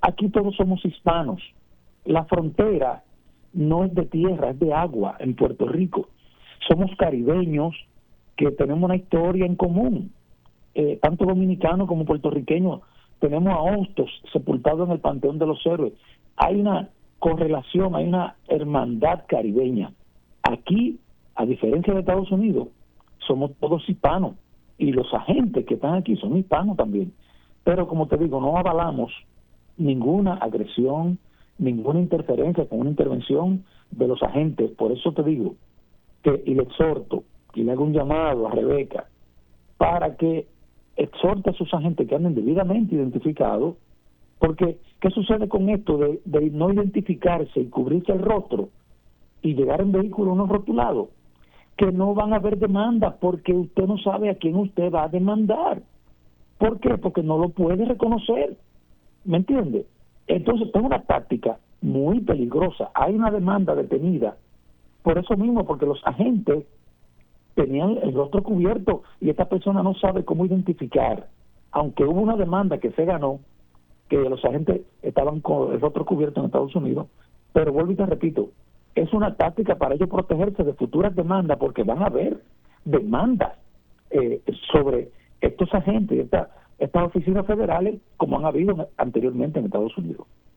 Aquí todos somos hispanos. La frontera no es de tierra, es de agua en Puerto Rico. Somos caribeños que tenemos una historia en común. Tanto dominicanos como puertorriqueños. Tenemos a Hostos sepultado en el Panteón de los Héroes. Hay una correlación, hay una hermandad caribeña. Aquí, a diferencia de Estados Unidos, somos todos hispanos y los agentes que están aquí son hispanos también. Pero como te digo, no avalamos ninguna agresión, ninguna interferencia con una intervención de los agentes. Por eso te digo que, y le exhorto, y le hago un llamado a Rebeca, para que exhorte a sus agentes que anden debidamente identificados, porque ¿qué sucede con esto de no identificarse y cubrirse el rostro y llegar en vehículo no rotulado? Que no van a haber demandas porque usted no sabe a quién usted va a demandar. ¿Por qué? Porque no lo puede reconocer. ¿Me entiende? Entonces es una táctica muy peligrosa. Hay una demanda detenida por eso mismo, porque los agentes tenían el rostro cubierto y esta persona no sabe cómo identificar, aunque hubo una demanda que se ganó, que los agentes estaban con el rostro cubierto en Estados Unidos, pero vuelvo y te repito, es una táctica para ellos protegerse de futuras demandas, porque van a haber demandas sobre estos agentes, estas oficinas federales, como han habido anteriormente en Estados Unidos.